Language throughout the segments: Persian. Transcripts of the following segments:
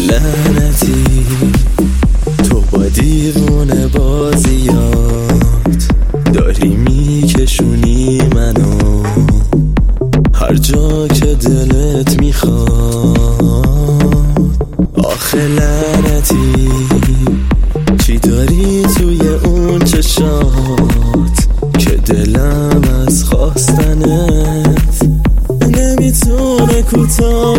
لعنتی تو با دیوونه بازیات داری میکشونی منو هر جا که دلت میخواد. آخه لعنتی چی داری توی اون چشات که دلم از خواستنت نمیتونه کوتاه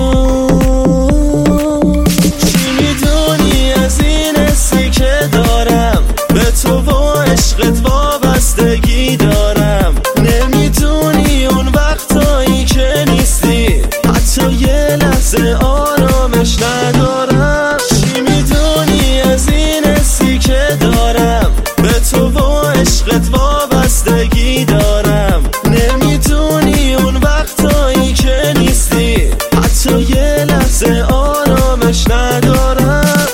بیاد. چی میدونی از این حسی که دارم به تو و عشقت وابستگی دارم. نمیدونی اون وقتایی که نیستی حتی یه لحظه آرامش ندارم. چی میدونی از این حسی که دارم به تو و عشقت وابستگی دارم. نمیدونی اون وقتایی که نیستی حتی یه لحظه آرامش ندارم.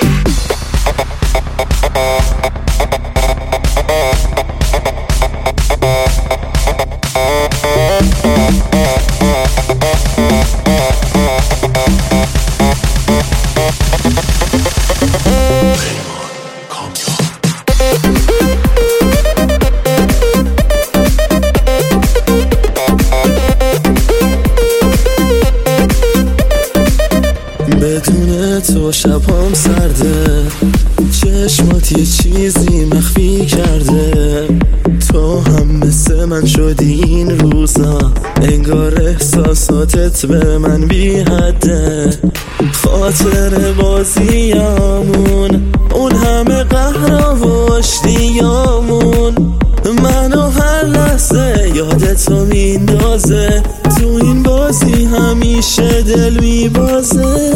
بدون تو شبام سرده، چشمات یه چیزی مخفی کرده. تو هم مثل من شدی این روزا، انگار احساساتت به من بی حده. خاطر بازیامون، اون همه قهرا و آشتیامون، منو هر لحظه یادتو میندازه. تو این بازی همیشه دل میبازه.